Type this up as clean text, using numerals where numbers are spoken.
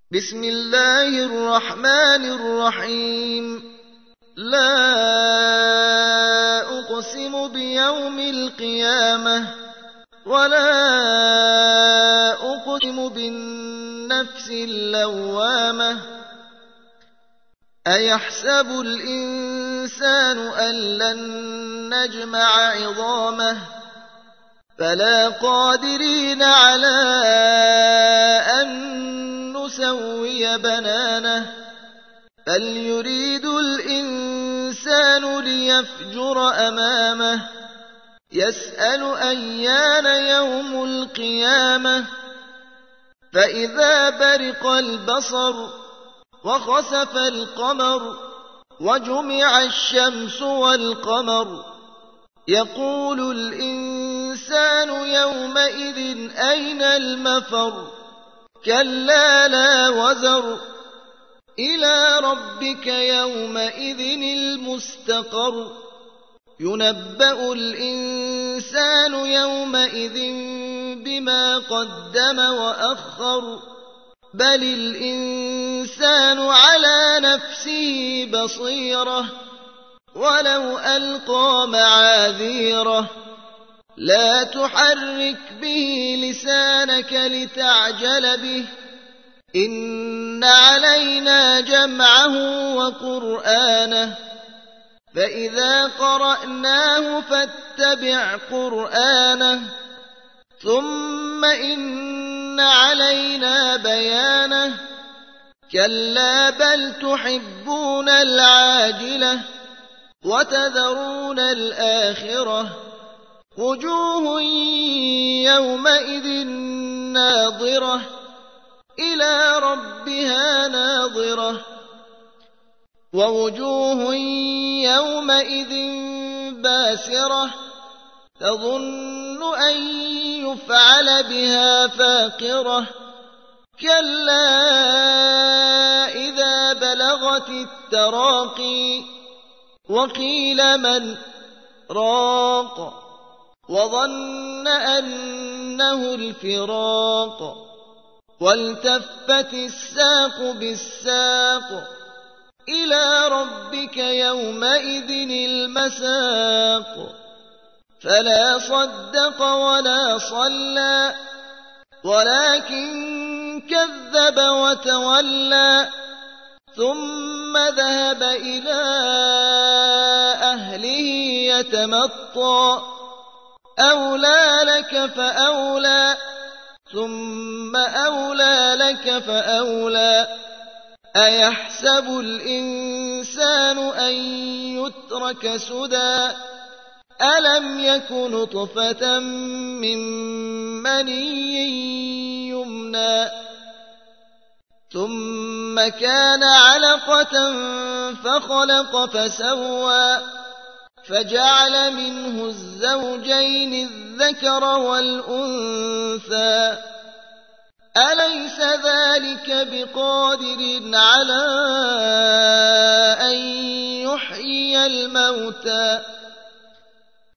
بسم الله الرحمن الرحيم. لا أقسم بيوم القيامة ولا أقسم بالنفس اللوامة أيحسب الإنسان أن لن نجمع عظامه فلا قادرين على أن نسوي بنانه بل يريد الإنسان ليفجر أمامه يسأل أيان يوم القيامة فإذا برق البصر وخسف القمر وجمع الشمس والقمر يقول الإنسان يومئذ أين المفر كلا لا وزر إلى ربك يومئذ المستقر ينبأ الإنسان يومئذ بما قدم وأخر بل الإنسان على نفسه بصيرة ولو ألقى معاذيره لا تحرك به لسانك لتعجل به إن علينا جمعه وقرآنه فإذا قرأناه فاتبع قرآنه ثم إن علينا بيانه كلا بل تحبون العاجلة وتذرون الآخرة وجوه يومئذ ناظرة إلى ربها ناظرة ووجوه يومئذ باسرة تظن أن يفعل بها فاقرة كلا إذا بلغت التراقي وقيل من راق وظن أنه الفراق والتفت الساق بالساق إلى ربك يومئذ المساق فلا صدق ولا صلى ولكن كذب وتولى ثم ذهب إلى أهله يتمطى أولى لك فأولى ثم أولى لك فأولى أيحسب الإنسان أن يترك سدى ألم يك نطفة من مني يمنى ثم كان علقة فخلق فسوى فجعل منه الزوجين الذكر والأنثى أليس ذلك بقادر على أن يحيي الموتى